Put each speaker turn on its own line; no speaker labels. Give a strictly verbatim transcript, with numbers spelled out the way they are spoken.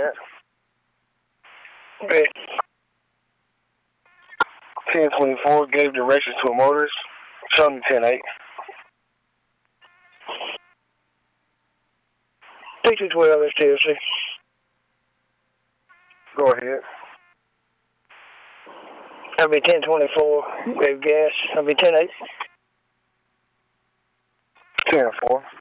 ahead. Okay. ten twenty-four gave directions to a motorist. Show me ten eight. T two twelve S T L C. Go ahead. That'll be ten twenty-four. Gave gas. That'll be ten eight. ten four.